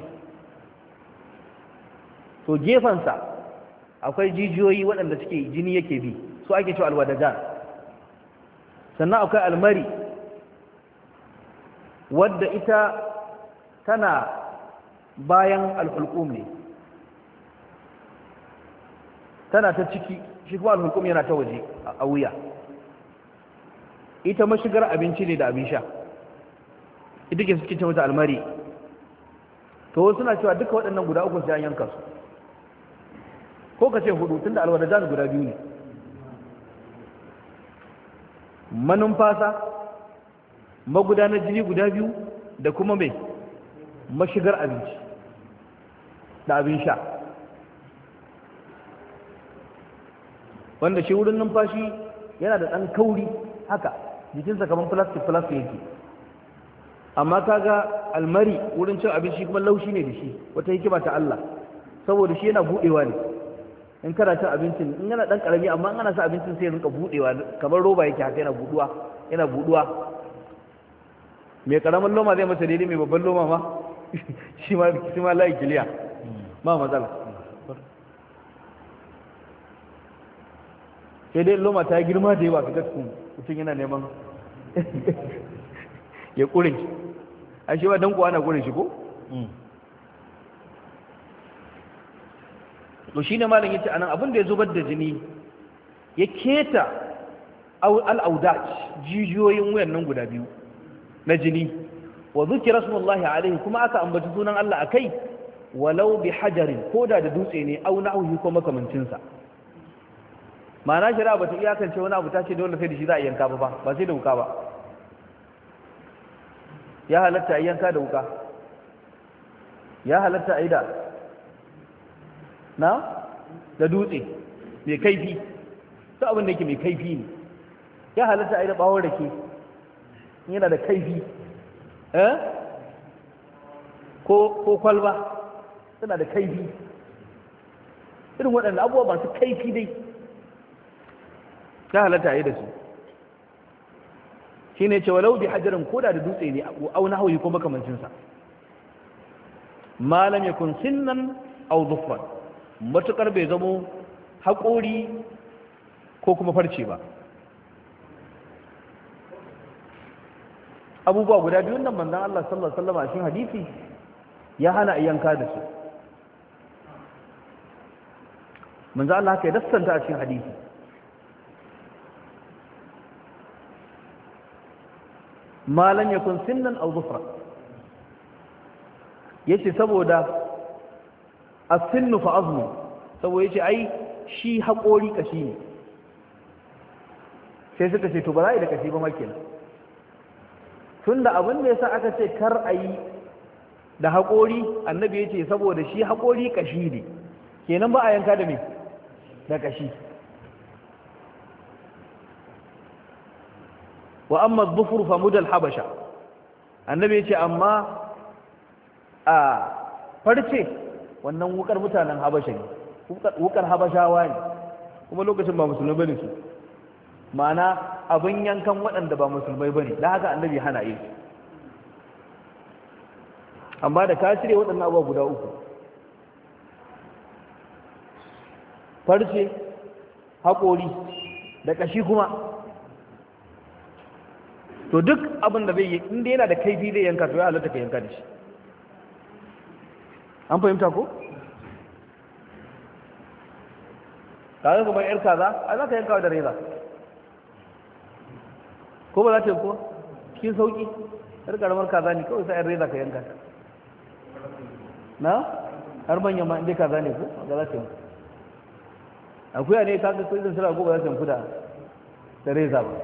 to gefansa akwai jijiyoyi waɗanda suke jini yake bi, su ake cewa alwadajan. sannan akwai almari wadda ita tana bayan alhulqum ne, tana ta ciki, shi kuma alhulqum yana ta waje a wuya. ita mashigar abinci ne da abin sha, ita ke suke ce mata almari. to suna cewa duka waɗannan guda 3 sai an yanka su, ko ka ce 4 tunda alwadajan guda 2 ne. manumfasa, magudanar jini guda 2 da kuma mai mashigar abinci da abin sha, wanda shi wurin numfashi yana da ɗan kauri haka, jikinsa kamar plastic yake. amma kaga almari wurin cin abinci kuma laushi ne da shi, wata hikima ta Allah, saboda shi yana buɗewa ne. in kana cin abincin in yana ɗan ƙarami, amma in ana sa abincin sai rinka buɗewa kamar roba yake haka, yana buɗuwa. mai ƙaramin loma zai masa daidai, mai babban loma ma shi ma layi kiliya ba matsala. sai dai loma ta girma da yawa ga gaskun mutum yana neman ya ƙurin shi, a shi ba don kuwa ana ƙurin shi ko? to shi ne malin yace anan abin da ya zubar da jini ya keta al'audat, jijiyoyin wuyan nan guda 2 na jini, wa zukira rasulullahi alaihi, kuma aka ambaci sunan Allah akai, walau bi hajarin, koda da dutse ne, au na'uhi ko makamancinsa. ma'ana shari'a ba ta iyakance wani abu ta ce dole sai da shi za a yanka ba sai da wuka ba. ya halatta a yanka da wuka, ya halatta a yi da dutse mai kaifi, ta abin da yake mai kaifi ne. ya halatta a yi da bawon rake, yana da kaifi, ko kwalba tana da kaifi. irin waɗanda abubuwa masu kaifi dai ya halatta a yi da su. shi ne cewa lau bi hajjarin koda da dutse ne, au na hauyi ko makamancinsa. malam ya kun sinnan au zufran, matuƙar bai zamo haƙori ko kuma farce ba. abubuwa guda 2 nan manzon Allah sallallahu alaihi wasallam a cikin hadisi ya hana a yanka da su. manzon Allah haka ya dassanta a cikin hadisi. malan yakun sinnan aw dhufra, yace saboda as-sinnu fa azmu, saboda yace ai shi haƙori kashi ne. sai suka ce to ba za a yi da kashi ba makenan, tunda abin da yasa aka ce kar a yi da haƙori, annabi yace saboda shi haƙori kashi ne, kenan ba a yanka da me da kashi. wa amma dhufur fa mudal habasha, annabi yace amma a farce wannan wukar mutanen habasha ne, wukar habashawa ne, kuma lokacin ba musulmai bane su, ma'ana abin yankan waɗanda ba musulmai bane, dan haka annabi hana yi. amma da ka cire waɗannan abubuwa guda 3, farce, haƙori da kashi kuma, to duk abin da zai yi inda yana da kaifi zai yanka, to ya halatta ka yanka da shi. an fahimta ko? kaga kuma yar kaza a za ka yanka da reza ko ba za ta yi kuwa cikin sauki. yar karamar kaza ne kawai sai yar reza ka yanka ta, na har manyan ma inda kaza ne ko ga za ta yi. akuya ne kaga kudin sura gobe za su yanku da reza ba,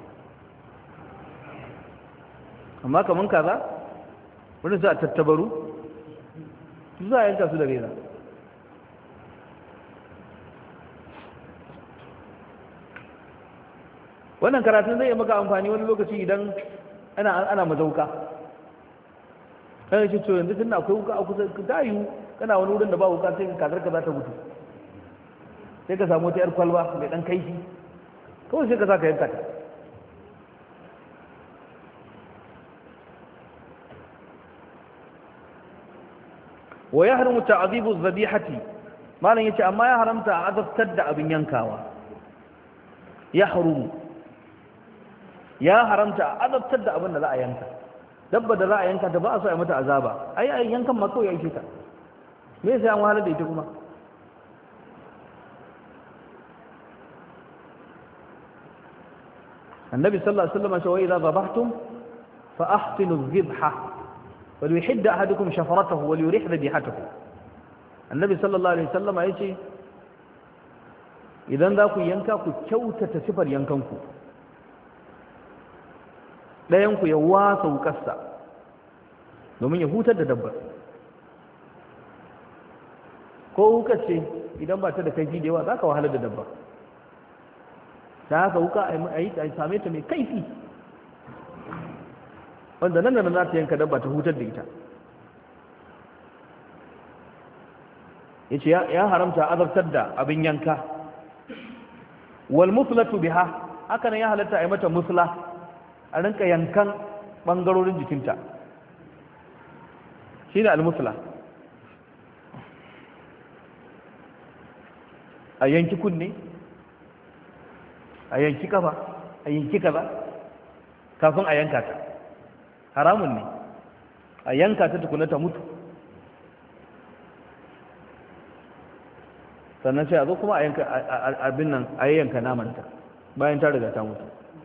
amma kaman kaza wani za a tattabaru su za a yanka su da reza. wannan karatun zai yi maka amfani wani lokaci idan ana mazauka ɗaya ce to yanzu tun da akwai wuka a kusa ta yiwu kana wani wurin da ba wuka sai kazar ka za ta mutu, sai ka samu wata 'yar kwalba mai ɗan kaifi kawai sai ka sa ka yanka ta. wa ya harimu ta'azibu zabihati, malam yace amma ya haramta a azabtar da abin yankawa. ya haramta a azabtar da abin da za a yanka. dabba da za a yanka ta ba a so a mata azaba, ai yankan ma kawai ya ishe ta, me sai an wahalar da ita kuma. annabi sallallahu alaihi wasallam cewa idza dhabhtum fa ahsinu adh-dhabha wa liyuhidda ahadukum shafaratahu wa liyurih dhabihatahu. annabi sallallahu alaihi wasallam yace idan za ku yanka ku kyautata sifar yankanku, ɗayan ku ya wasa wukarsa domin ya hutar da dabbar, ko wukar ce idan ba ta da kaifi da yawa za ka wahalar da dabba, ta haka wuka a same ta mai kaifi wanda nan da nan za ta yanka dabba ta hutar da ita. ya ce ya haramta azabtar da abin yanka. wal muslatu biha, haka nan ya halatta a yi mata musla, a rinka yankan ɓangarorin jikinta, shi ne al-musla. a yanki kunne, a yanki kafa, a yanki kaza kafin a yanka ta, haramun ne a yanka ta tukuna ta mutu, sannan sai a zo kuma a yanka abin nan, a yanka namanta bayan ta riga ta mutu.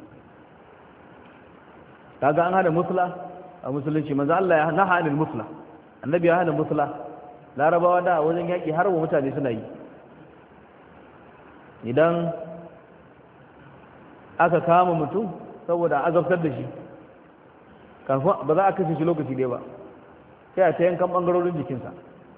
kaga an hada musla a musulunci, manzo Allah ya naha anil musla, annabi ya hana musla. larabawa da wajen yaki har wa mutane suna yi, idan aka kama mutum saboda azabtar da shi kafin ba za a kashe shi lokaci ɗaya ba, sai a ta yankan ɓangarorin jikinsa.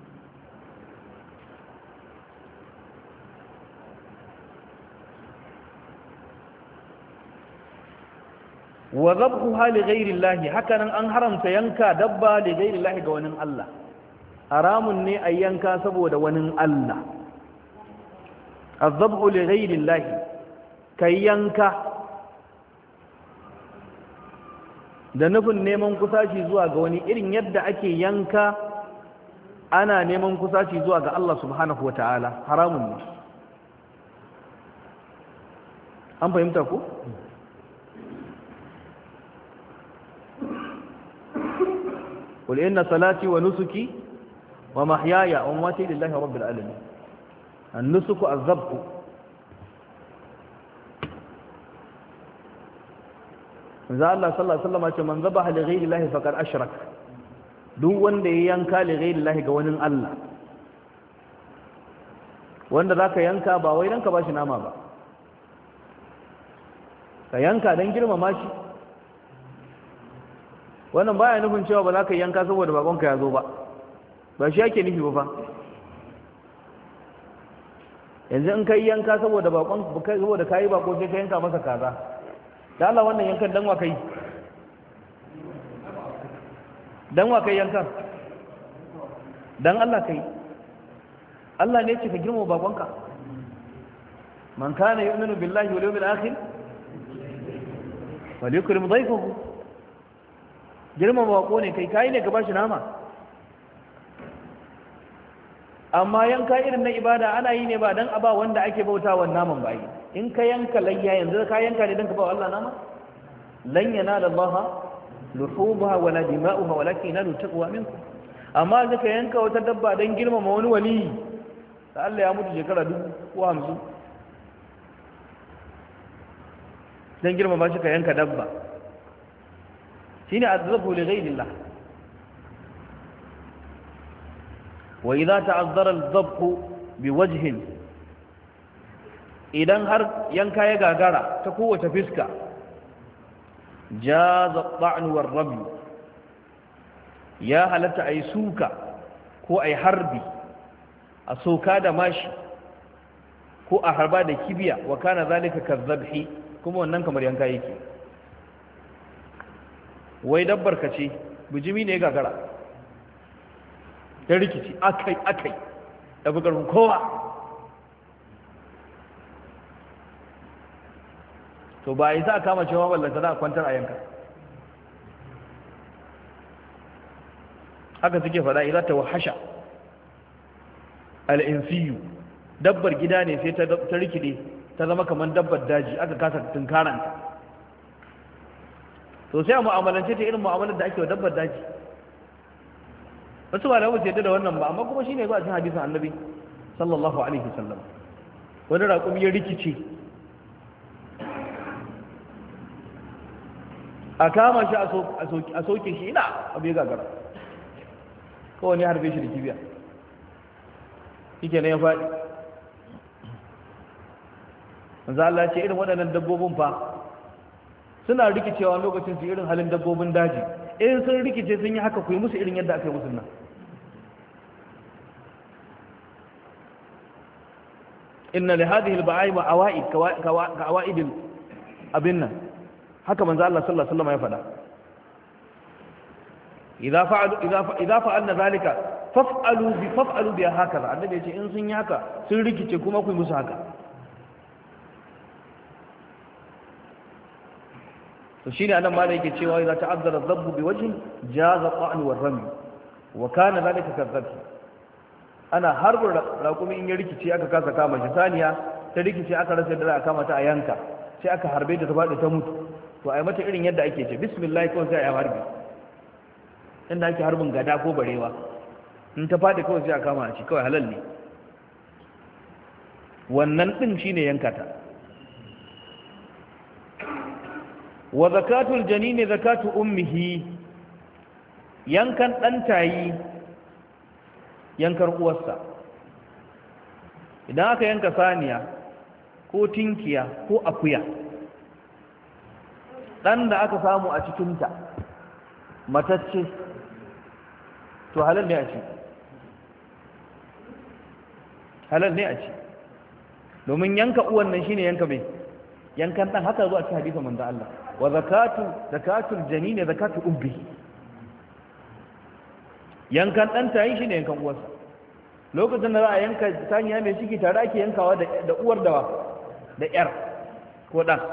wa zabhuha li ghairi llahi, hakanan an haramta yanka dabba li ghairi llahi ga wani Allah, haramun ne a yanka saboda wani Allah. azabhu li ghairi llahi, kai yanka da nufin neman kusaci zuwa ga wani, irin yadda ake yanka ana neman kusaci zuwa ga Allah subhanahu wata'ala, haramun ne. an fahimta ku? قل إن صلاتي ونسكي ومحياي ومماتي لله رب العالمين. النسك الذبح، manzo Allah sallallahu alaihi wasallam ce man zabaha li ghayri Allah faqad ashrak, duk wanda ya yanka li ghayri Allah ga wani Allah, wanda zaka yanka ba wai dan ka bashi nama ba, ka yanka dan girmama shi. wannan baya nufin cewa ba za ka yanka saboda bakonka ya zo ba, ba shi yake nufi ba fa. yanzu in kai yanka saboda bakon, saboda kayi bako sai ka yanka masa kaza, da Allah wannan yankan dan wa kai? dan wa kai yankan? dan Allah kai. Allah ne ce ka girma bakonka. man kana yu'minu billahi wal yawmil akhir falyukrim dhayfahu. girma bako ne kai ne ka bashi nama. amma yanka irin na ibada ana yi ne ba dan aba wanda ake bautawa naman ba yi. in ka yanka layya yanzu ka yanka ne dan ka ba Allah nama? lan yanala Allah luhubuha wala dima'uha walakin yanalu taqwa minkum. amma zaka yanka wata dabba dan girmama wani wali da Allah ya mutu shekara 50 dan girmama shi ka yanka dabba, shine azabu li ghayrillah. wa idha ta'azzara al-dhabhu biwajhin idan har yanka ya gagara ta kowace fiska jaza ta'nu war ramy ya halatta ai suka ko ai harbi a soka da mashi ko a harba da kibiya wa kana zalika kazzabhi kuma wannan kamar yanka yake wai dabbar ka ce bijimi ne gagara ta rikici akai da bukarfin kowa to ba yi za a kama cewa ballanta za a kwantar a yanka haka suke fada idan ta wahasha al'insiyu dabbar gida ne sai ta rikide ta zama kamar dabbar daji aka kasa tunkaranta to sai a mu'amalance ta irin mu'amalar da ake wa dabbar daji wasu malamai su yadda da wannan ba amma kuma shine zuwa cikin hadisin annabi sallallahu alaihi wasallam wani raƙumi ya rikice a kama shi a soke shi ina abu ya gagara kawai ne harbe shi da kibiya shike ne ya faɗi manzo Allah ce irin waɗannan dabbobin fa suna rikicewa lokacin su irin halin dabbobin daji in sun rikice sun yi haka ku yi musu irin yadda aka yi musu nan inna li hadhihi al-ba'im awaid ka awaid abin nan haka manzo Allah sallallahu alaihi wasallam ya faɗa idza fa'alna zalika faf'alu bi hakaza annabi ya ce in sun yi haka sun rikice kuma ku yi musu haka to shine anan malai yake cewa idza ta'azzara dhabbu bi wajhin jaza qa'n wa ramy wa kana zalika kadhab ana harbin raƙumi in ya rikice aka kasa kama shi saniya ta rikice aka rasa da za a kama ta a yanka sai aka harbe ta faɗi ta mutu to a yi mata irin yadda ake ce bismillah kawai sai a yi harbi inda ake harbin gada ko barewa in ta faɗi kawai sai a kama a ci kawai halal ne wannan ɗin shi ne yanka ta wa zakatul janini zakatu ummihi yankan ɗan tayi yankar uwarsa idan aka yanka saniya ko tinkiya ko akuya ɗan da aka samu a cikinta matacce to halal ne a ci halal ne a ci domin yanka uwan nan shine yanka mai yankan ɗan haka zuwa cikin hadisin manzo Allah wa zakatul janini zakatu ummi yankan ɗan tayi shine yankan uwarsa lokacin da za a yanka saniya mai ciki tare ake yankawa da uwar da yar ko ɗan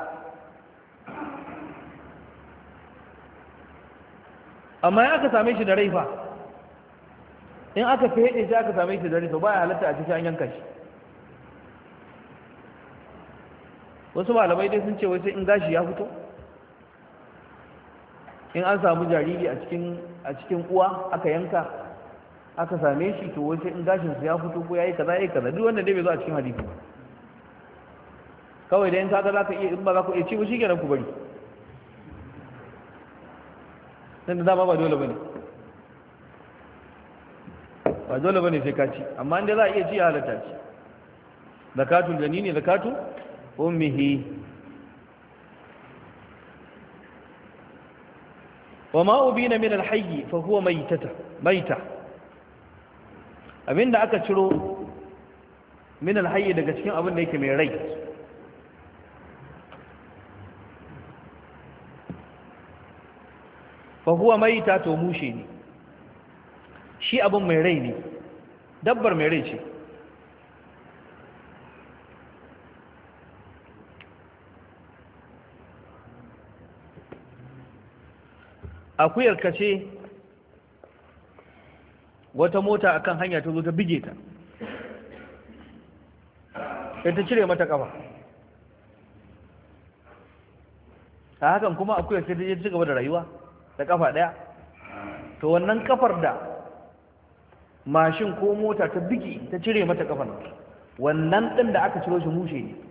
amma in aka same shi da rai fa in aka fede shi aka same shi da rai to baya halatta a cikin an yanka shi wasu malamai dai sun ce wai sai in gashi ya fito in an samu jariri a cikin uwa aka yanka aka same shi to wai sai in gashin su ya fito ko yayi kaza yayi kaza duk wanda dai bai zo a cikin hadisi ba kawai dai in kaga zaka iya in ba za ku iya ci ba shikenan ku bari dan da dama ba dole bane ba dole bane sai ka ci amma inda za a iya ci ya halatta ci zakatul janini zakatu ummihi wa ma ubina min al-hayy fa huwa maita abinda aka ciro min al-hayy daga cikin abin da yake mai rai fa huwa maita to mushe ne shi abin mai rai ne dabbar mai rai ce akuyar ka ce wata mota akan hanya ta zo ta bige ta sai ta cire mata kafa a hakan kuma akuyar sai ta je ci gaba da rayuwa da kafa daya to wannan kafar da mashin ko mota ta bige ta cire mata kafar wannan din da aka ciro shi mushe ne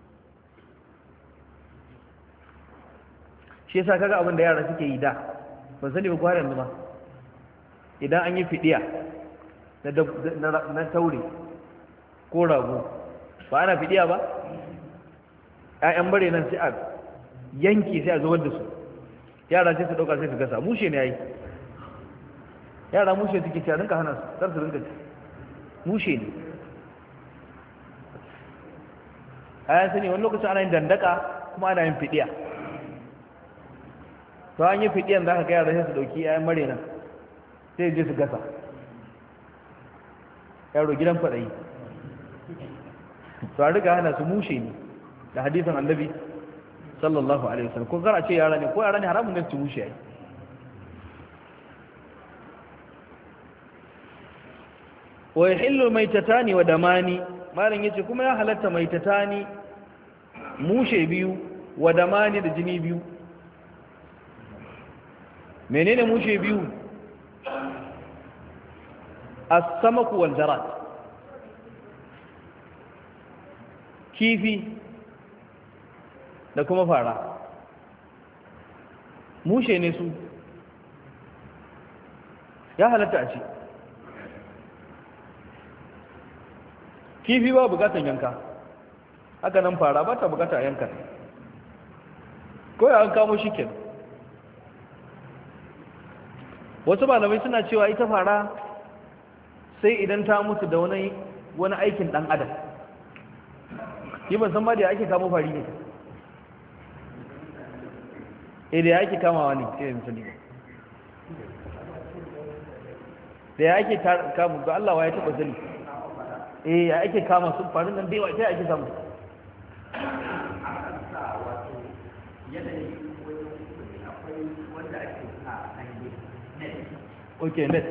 shi yasa kaga abin da yara suke yi da ban sani ba kwanan yanzu ba idan an yi fidiya na taure ko rago ba ana fidiya ba ƴaƴan bare nan sai a yanke sai a zubar da su yara sai su dauka sai su gasa mushe ne yayi yara mushe suke ci a rinka hana su kar su rinka ci mushe ne ayan sani wani lokacin ana yin dandaka kuma ana yin fidiya to an yi fidiyan za ka ga yara sai su dauki ƴaƴan bare nan sai je su gasa yaro gidan kwaɗayi to a riga hana su mushe ne da hadisin annabi sallallahu alaihi wasallam ko zara ce yara ne ko yara ne haramun ne su mushe ai wa yahillu maitatani wa damani malam yace kuma ya halatta maitatani mushe biyu wa damani da jini biyu menene mushe biyu as-samaku wal jarat kifi da kuma fara mushe ne su ya halatta a ci kifi ba bukatan yanka haka nan fara ba ta bukata a yanka ko ya an kamo shi ke wasu malamai suna cewa ita fara sai idan ta mutu da wani aikin dan adam yi ban san ba da ake kamo fari ne da ya ake kamawa ne sai misali da ya ake kama ga Allah wa ya taba sani ya ake kama sun farin nan daiwa ta ake samu ok net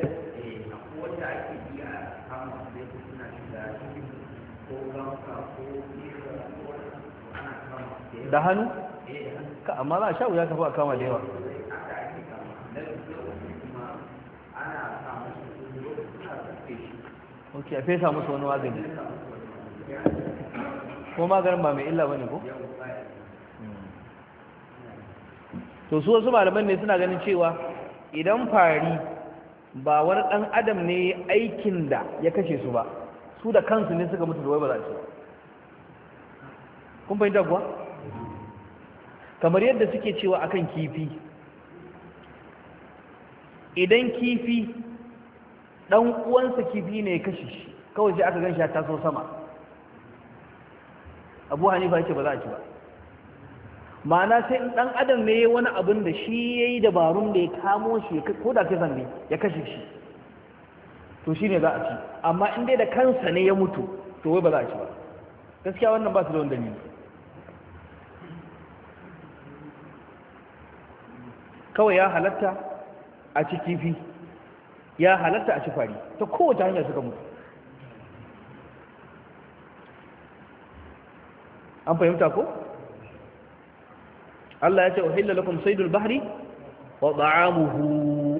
da hannu ka amma za a sha wuya kafa a kama da yawa ok a fesa musu wani magani ko maganin ba mai illa bane ko to su wasu malaman ne suna ganin cewa idan fari ba wani dan adam ne aikin da ya kashe su ba su da kansu ne suka mutu da wai ba za su kun fahimta kuwa kamar yadda suke cewa akan kifi idan kifi dan uwansa kifi ne ya kashe shi kawai sai aka gan shi ya taso sama Abu Hanifa yake ba za a ci ba ma'ana sai dan adam ne wani abin da shi yayi dabarun da ya kamo shi ko da kisan ne ya kashe shi to shine za a ci amma in dai da kansa ne ya mutu to wai ba za a ci ba gaskiya wannan ba su da wani dalili kawai ya halatta a ci kifi ya halatta a ci fari ta kowace hanyar suka mutu an fahimta ko? Allah ya ce uhilla lakum saydul bahri wa ta'amuhu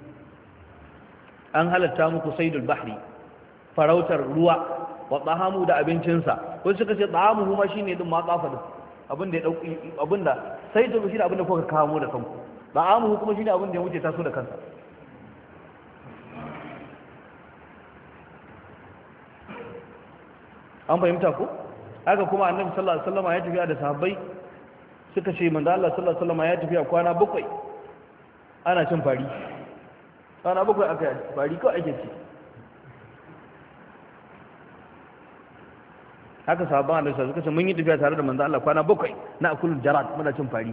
an halatta muku saydul bahri farautar ruwa wa ta'amu da abincinsa ko suka ce ta'amuhu ma shine din ma kafa din abinda ya dauki abinda saydul shi da abinda kuka kamo da kanku ta'amuhu kuma shine abinda ya wuce taso da kansa an fahimta ko haka kuma annabi sallallahu alaihi wasallam ya tafiya da sahabbai suka ce manzo Allah sallallahu alaihi wasallam ya tafiya kwana 7 ana cin fari kwana 7 aka yi fari kawai ake ci haka sahabban annabi suka ce mun yi tafiya tare da manzo Allah kwana 7 na akulul jarat muna cin fari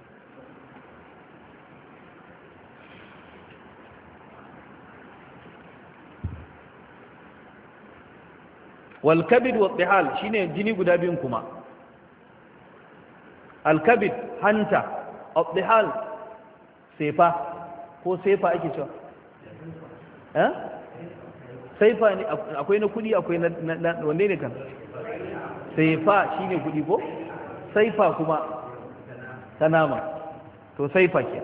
والكبد والطحال shine jini guda biyun kuma alkabid hanta الطحال sefa ko sefa ake cewa sefa ne akwai na kudi akwai na wanne ne kan sefa shine kudi ko saifa kuma ta nama to saifa ke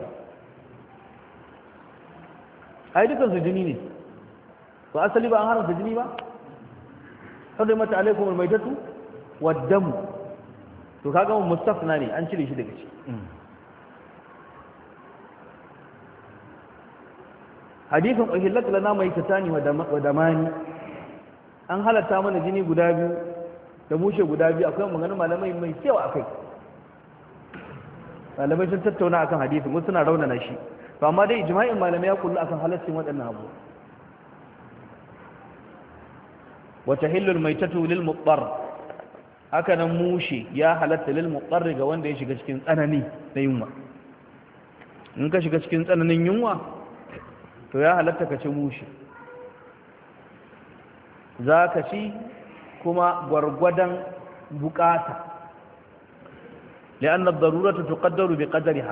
ai dukan su jini ne to asali ba an haramta jini ba حرمت عليكم الميتة والدم to kaga mun mustafna ne an cire shi daga ciki hadithun uhillat lana maytatani wa damani an halatta mana jini guda biyu da mushe guda biyu akwai maganar malamai mai kyau akai malamai sun tattauna akan hadisin wasu suna raunana shi to amma dai ijma'in malamai ya kullu akan halaccin waɗannan abu wa tahillu al-maytatu lil muttar haka nan mushe ya halatta lil muttar ga wanda ya shiga cikin tsanani na yunwa in ka shiga cikin tsananin yunwa to ya halatta ka ci mushe za ka ci kuma gwargwadon bukata li'anna ad-darurata tuqaddaru bi qadariha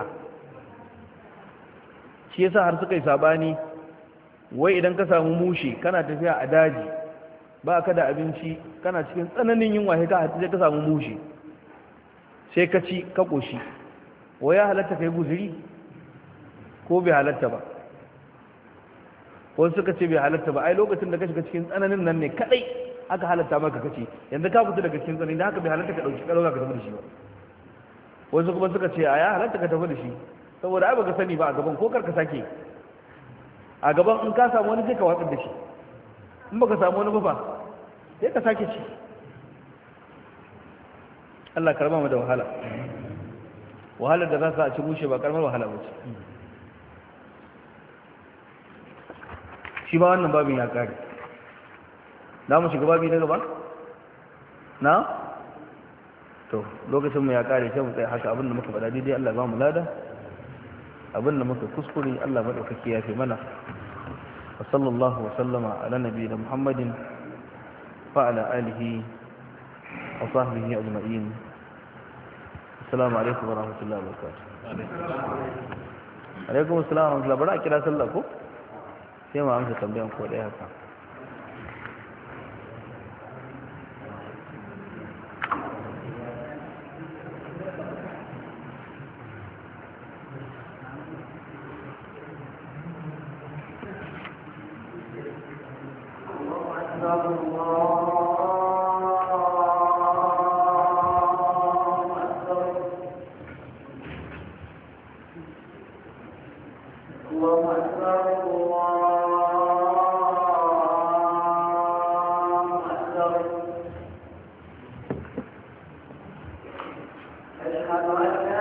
shi yasa har suka yi sabani wai idan ka samu mushe kana tafiya a daji ba ka da abinci kana cikin tsananin yunwa sai ka samu mushe sai ka ci ka koshi wai ya halatta kai guzuri ko bai halatta ba wasu suka ce bai halatta ba ai lokacin da ka shiga cikin tsananin nan ne kadai aka halatta maka kace yanzu ka fita daga cikin tsanani da haka bai halatta ka dauki karoga ka tafi da shi ba wasu kuma suka ce a ya halatta ka tafi da shi saboda ai baka sani ba a gaban ko karka sake a gaban in ka samu wani sai ka watsar da shi in baka samu wani ba sai ka sake ci Allah karba mu da wahala wahalar da za su a ci mushe ba karamar wahala ba ce shi ba wannan babin ya kare za mu shiga babi na gaba na to lokacinmu ya kare sai mu tsaye haka abinda muka faɗa daidai Allah ba mu lada abinda muka kuskure Allah maɗaukaki ya fi mana wa sallallahu wa sallama ala nabiyina Muhammadin wa ala alihi wa sahbihi ajma'in assalamu alaikum wa rahmatullahi wa barakatuh alaikum assalam wa rahmatullahi bari a kira sallah ko sai mu amsa tambayan ko dai haka أشهد أن